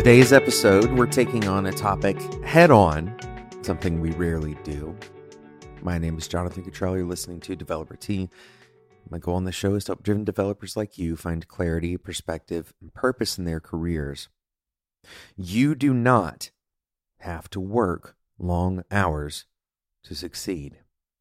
today's episode, we're taking on a topic head on, something we rarely do. My name is Jonathan Cottrell. You're listening to Developer Tea. My goal on the show is to help driven developers like you find clarity, perspective, and purpose in their careers. You do not have to work long hours to succeed.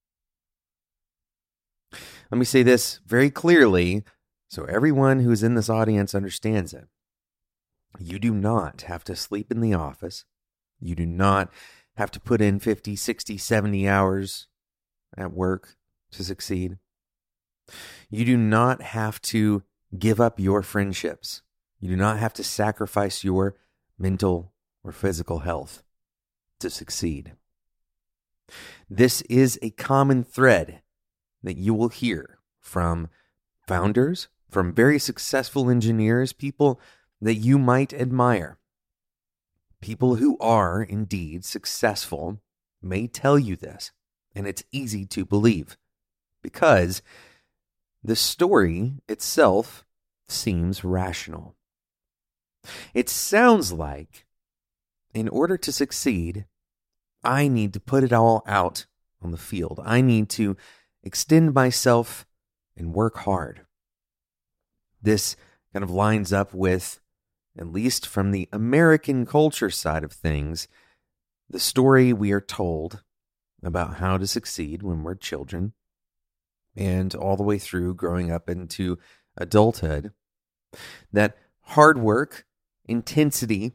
Let me say this very clearly so everyone who's in this audience understands it. You do not have to sleep in the office. You do not have to put in 50, 60, 70 hours at work to succeed. You do not have to give up your friendships. You do not have to sacrifice your mental or physical health to succeed. This is a common thread that you will hear from founders, from very successful engineers, people that you might admire. People who are indeed successful may tell you this, and it's easy to believe because the story itself seems rational. It sounds like in order to succeed, I need to put it all out on the field. I need to extend myself and work hard. This kind of lines up with, at least from the American culture side of things, the story we are told about how to succeed when we're children and all the way through growing up into adulthood. That hard work, intensity,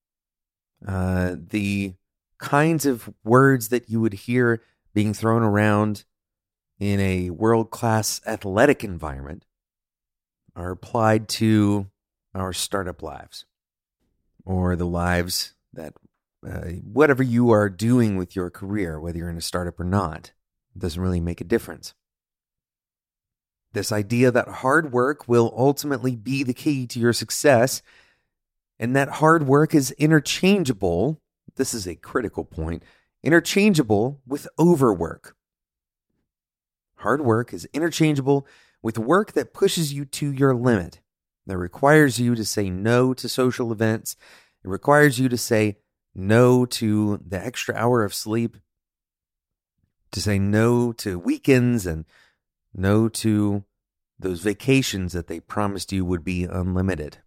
the kinds of words that you would hear being thrown around in a world-class athletic environment are applied to our startup lives, or the lives that whatever you are doing with your career, whether you're in a startup or not, doesn't really make a difference. This idea that hard work will ultimately be the key to your success, and that hard work is interchangeable, this is a critical point, interchangeable with overwork. Hard work is interchangeable with work that pushes you to your limit, that requires you to say no to social events. It requires you to say no to the extra hour of sleep, to say no to weekends, and no to those vacations that they promised you would be unlimited.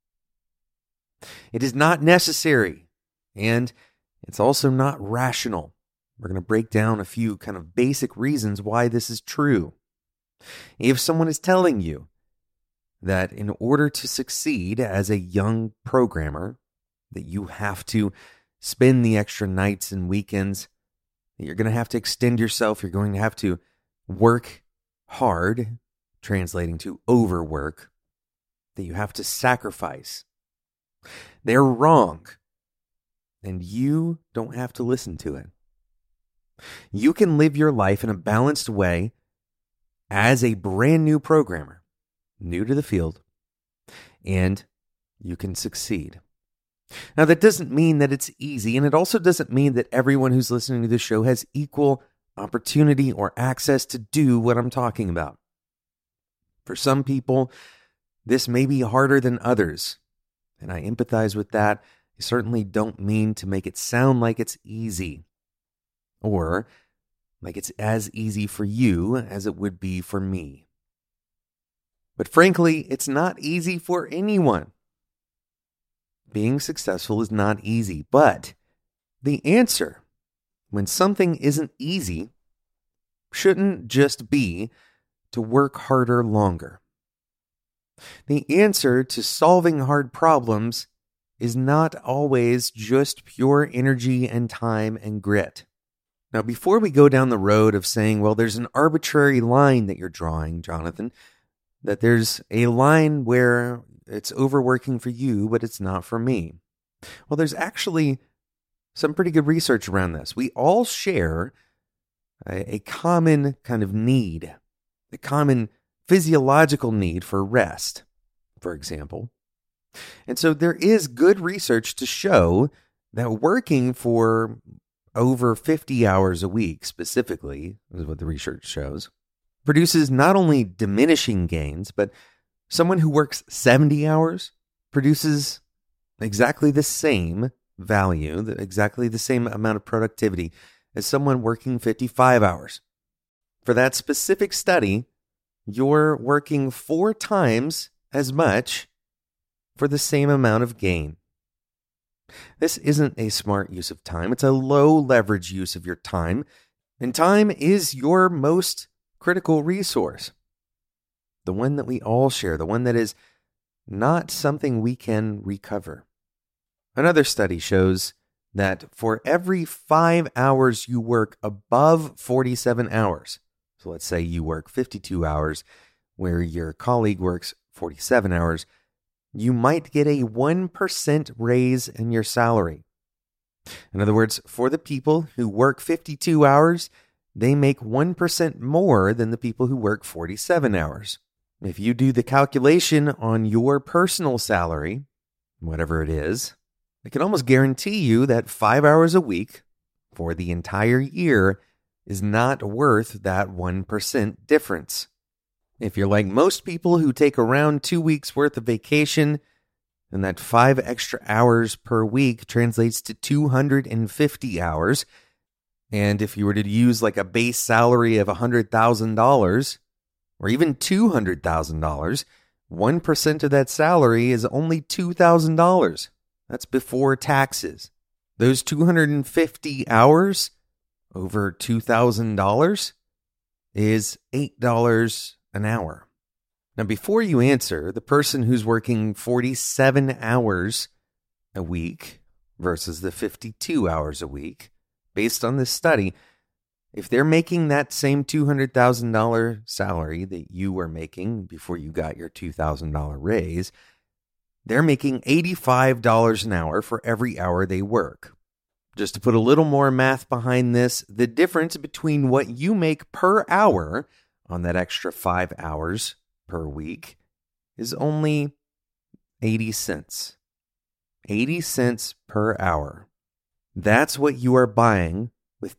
It is not necessary, and it's also not rational. We're going to break down a few kind of basic reasons why this is true. If someone is telling you that in order to succeed as a young programmer, that you have to spend the extra nights and weekends, that you're going to have to extend yourself, you're going to have to work hard, translating to overwork, that you have to sacrifice, they're wrong, and you don't have to listen to it. You can live your life in a balanced way as a brand new programmer, new to the field, and you can succeed. Now, that doesn't mean that it's easy, and it also doesn't mean that everyone who's listening to this show has equal opportunity or access to do what I'm talking about. For some people, this may be harder than others, and I empathize with that. I certainly don't mean to make it sound like it's easy, or like it's as easy for you as it would be for me. But frankly, it's not easy for anyone. Being successful is not easy, but the answer, when something isn't easy, shouldn't just be to work harder longer. The answer to solving hard problems is not always just pure energy and time and grit. Now, before we go down the road of saying, well, there's an arbitrary line that you're drawing, Jonathan, that there's a line where it's overworking for you, but it's not for me. Well, there's actually some pretty good research around this. We all share a common kind of need, a common physiological need for rest, for example. And so there is good research to show that working for over 50 hours a week, specifically, is what the research shows, produces not only diminishing gains, but someone who works 70 hours produces exactly the same value, exactly the same amount of productivity as someone working 55 hours. For that specific study, you're working 4 times as much for the same amount of gain. This isn't a smart use of time. It's a low leverage use of your time. And time is your most critical resource. The one that we all share, the one that is not something we can recover. Another study shows that for every 5 hours you work above 47 hours, so let's say you work 52 hours where your colleague works 47 hours, you might get a 1% raise in your salary. In other words, for the people who work 52 hours, they make 1% more than the people who work 47 hours. If you do the calculation on your personal salary, whatever it is, I can almost guarantee you that 5 hours a week for the entire year is not worth that 1% difference. If you're like most people who take around 2 weeks worth of vacation, then that 5 extra hours per week translates to 250 hours. And if you were to use like a base salary of $100,000 or even $200,000, 1% of that salary is only $2,000. That's before taxes. Those 250 hours over $2,000 is $8 an hour. Now, before you answer, the person who's working 47 hours a week versus the 52 hours a week, based on this study, if they're making that same $200,000 salary that you were making before you got your $2,000 raise, they're making $85 an hour for every hour they work. Just to put a little more math behind this, the difference between what you make per hour on that extra 5 hours per week is only 80 cents. 80 cents per hour. That's what you are buying with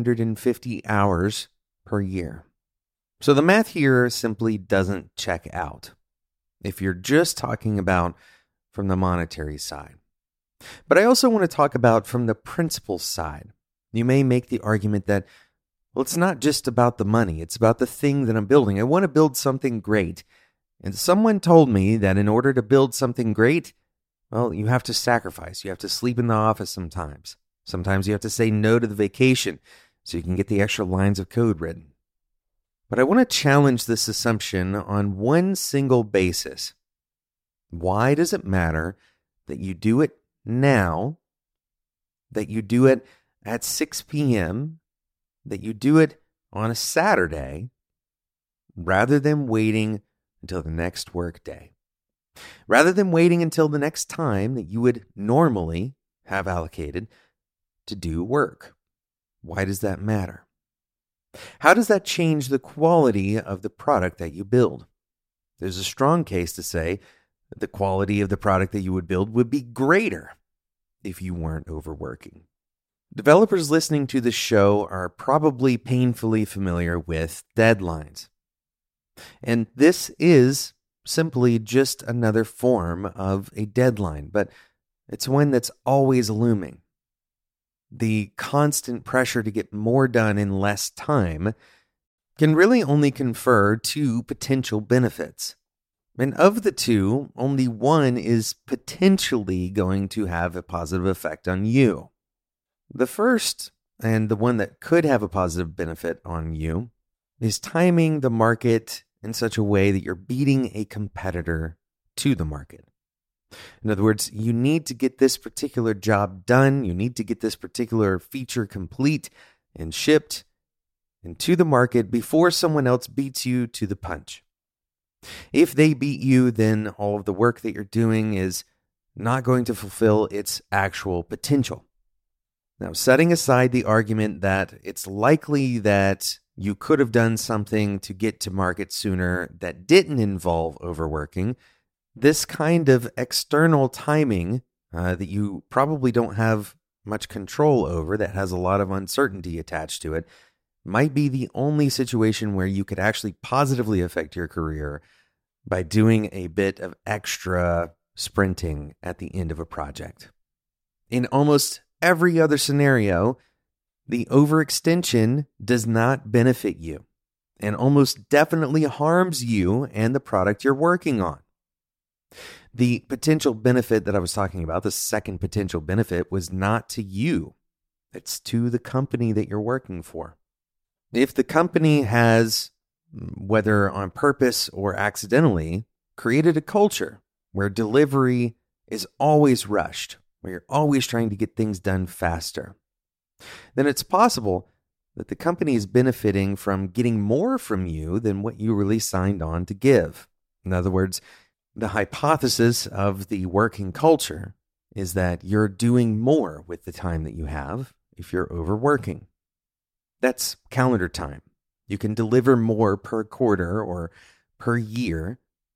250 hours per year. So the math here simply doesn't check out if you're just talking about from the monetary side. But I also want to talk about from the principle side. You may make the argument that, well, it's not just about the money. It's about the thing that I'm building. I want to build something great. And someone told me that in order to build something great, well, you have to sacrifice. You have to sleep in the office sometimes. Sometimes you have to say no to the vacation so you can get the extra lines of code written. But I want to challenge this assumption on one single basis. Why does it matter that you do it now, that you do it at 6 p.m., that you do it on a Saturday, rather than waiting until the next work day? Rather than waiting until the next time that you would normally have allocated to do work. Why does that matter? How does that change the quality of the product that you build? There's a strong case to say that the quality of the product that you would build would be greater if you weren't overworking. Developers listening to this show are probably painfully familiar with deadlines. And this is simply just another form of a deadline, but it's one that's always looming. The constant pressure to get more done in less time can really only confer 2 potential benefits. And of the 2, only one is potentially going to have a positive effect on you. The first, and the one that could have a positive benefit on you, is timing the market in such a way that you're beating a competitor to the market. In other words, you need to get this particular job done. You need to get this particular feature complete and shipped into the market before someone else beats you to the punch. If they beat you, then all of the work that you're doing is not going to fulfill its actual potential. Now, setting aside the argument that it's likely that you could have done something to get to market sooner that didn't involve overworking, this kind of external timing that you probably don't have much control over, that has a lot of uncertainty attached to it, might be the only situation where you could actually positively affect your career by doing a bit of extra sprinting at the end of a project. In almost every other scenario, the overextension does not benefit you and almost definitely harms you and the product you're working on. The potential benefit that I was talking about, the second potential benefit, was not to you. It's to the company that you're working for. If the company has, whether on purpose or accidentally, created a culture where delivery is always rushed, where you're always trying to get things done faster, then it's possible that the company is benefiting from getting more from you than what you really signed on to give. In other words, the hypothesis of the working culture is that you're doing more with the time that you have if you're overworking. That's calendar time. You can deliver more per quarter or per year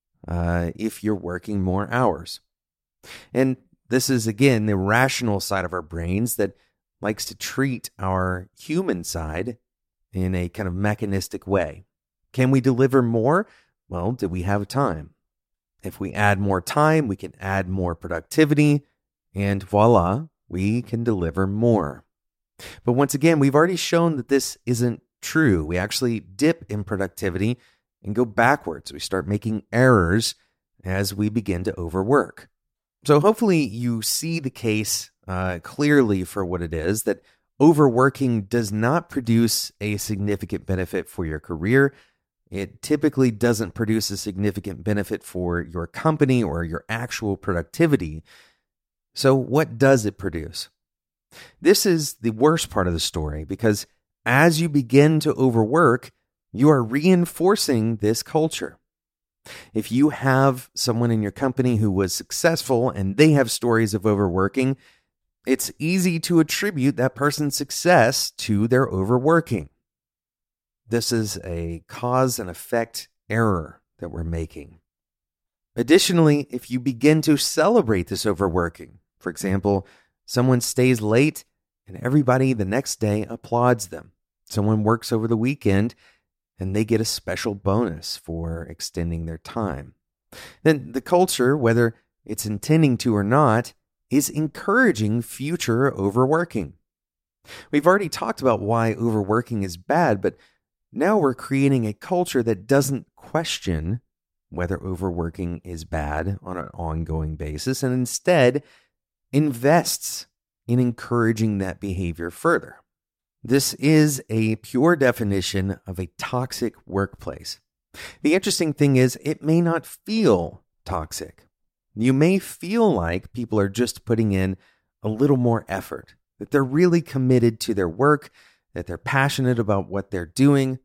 if you're working more hours. And this is, again, the rational side of our brains that likes to treat our human side in a kind of mechanistic way. Can we deliver more? Well, do we have time? If we add more time, we can add more productivity, and voila, we can deliver more. But once again, we've already shown that this isn't true. We actually dip in productivity and go backwards. We start making errors as we begin to overwork. So hopefully you see the case clearly for what it is, that overworking does not produce a significant benefit for your career. It typically doesn't produce a significant benefit for your company or your actual productivity. So what does it produce? This is the worst part of the story, because as you begin to overwork, you are reinforcing this culture. If you have someone in your company who was successful and they have stories of overworking, it's easy to attribute that person's success to their overworking. This is a cause and effect error that we're making. Additionally, if you begin to celebrate this overworking, for example, someone stays late and everybody the next day applauds them. Someone works over the weekend and they get a special bonus for extending their time. Then the culture, whether it's intending to or not, is encouraging future overworking. We've already talked about why overworking is bad, but now we're creating a culture that doesn't question whether overworking is bad on an ongoing basis, and instead invests in encouraging that behavior further. This is a pure definition of a toxic workplace. The interesting thing is, it may not feel toxic. You may feel like people are just putting in a little more effort, that they're really committed to their work, that they're passionate about what they're doing.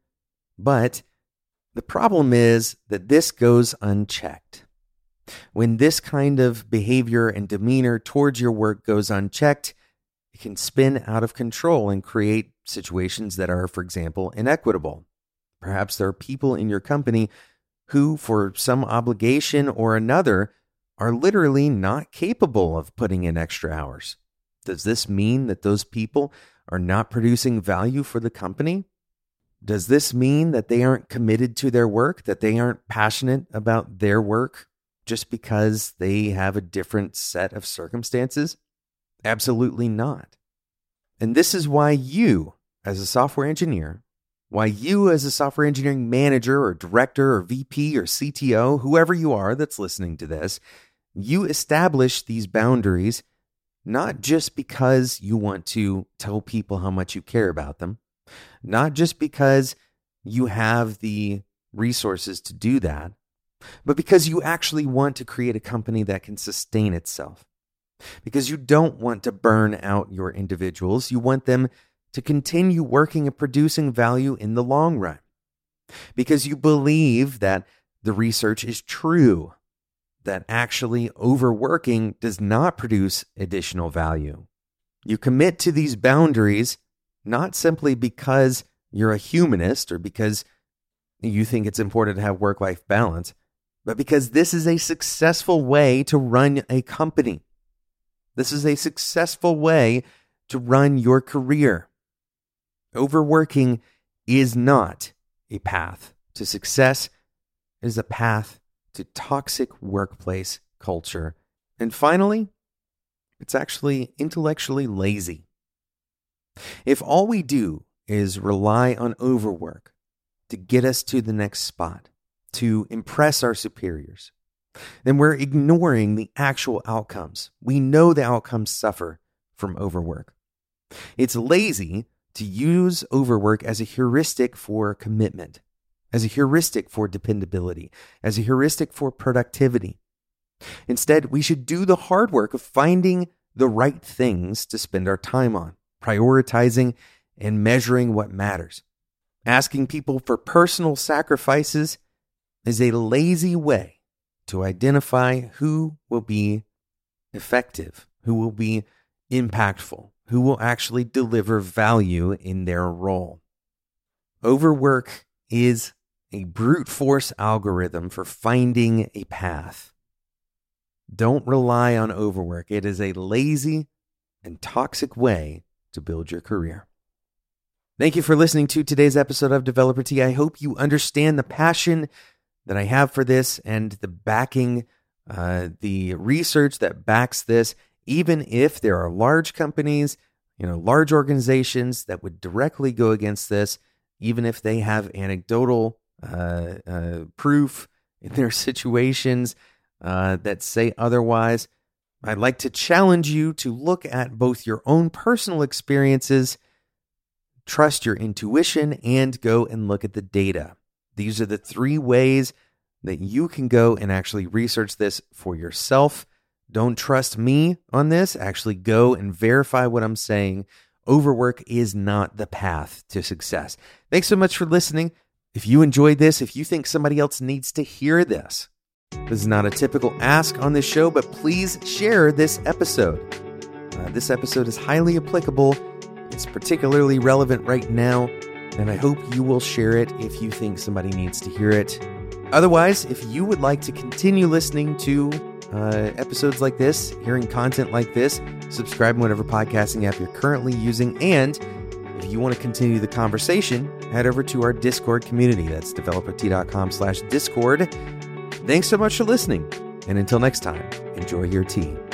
But the problem is that this goes unchecked. When this kind of behavior and demeanor towards your work goes unchecked, it can spin out of control and create situations that are, for example, inequitable. Perhaps there are people in your company who, for some obligation or another, are literally not capable of putting in extra hours. Does this mean that those people are not producing value for the company? Does this mean that they aren't committed to their work, that they aren't passionate about their work just because they have a different set of circumstances? Absolutely not. And this is why you, as a software engineer, why you as a software engineering manager or director or VP or CTO, whoever you are that's listening to this, you establish these boundaries not just because you want to tell people how much you care about them, not just because you have the resources to do that, but because you actually want to create a company that can sustain itself. Because you don't want to burn out your individuals. You want them to continue working and producing value in the long run. Because you believe that the research is true, that actually overworking does not produce additional value. You commit to these boundaries not simply because you're a humanist or because you think it's important to have work-life balance, but because this is a successful way to run a company. This is a successful way to run your career. Overworking is not a path to success. It is a path to toxic workplace culture And finally, it's actually intellectually lazy. If all we do is rely on overwork to get us to the next spot, to impress our superiors, then we're ignoring the actual outcomes. We know the outcomes suffer from overwork. It's lazy to use overwork as a heuristic for commitment, as a heuristic for dependability, as a heuristic for productivity. Instead, we should do the hard work of finding the right things to spend our time on, prioritizing and measuring what matters. Asking people for personal sacrifices is a lazy way to identify who will be effective, who will be impactful, who will actually deliver value in their role. Overwork is a brute force algorithm for finding a path. Don't rely on overwork. It is a lazy and toxic way to build your career. Thank you for listening to today's episode of Developer Tea. I hope you understand the passion that I have for this and the backing, the research that backs this, even if there are large companies, large organizations that would directly go against this, even if they have anecdotal proof in their situations that say otherwise. I'd like to challenge you to look at both your own personal experiences, trust your intuition, and go and look at the data. These are the 3 ways that you can go and actually research this for yourself. Don't trust me on this. Actually go and verify what I'm saying. Overwork is not the path to success. Thanks so much for listening. If you enjoyed this, if you think somebody else needs to hear this, this is not a typical ask on this show, but please share this episode. This episode is highly applicable. It's particularly relevant right now, and I hope you will share it if you think somebody needs to hear it. Otherwise, if you would like to continue listening to episodes like this, hearing content like this, subscribe in whatever podcasting app you're currently using, and if you want to continue the conversation, head over to our Discord community. That's developertea.com/Discord. Thanks so much for listening, and until next time, enjoy your tea.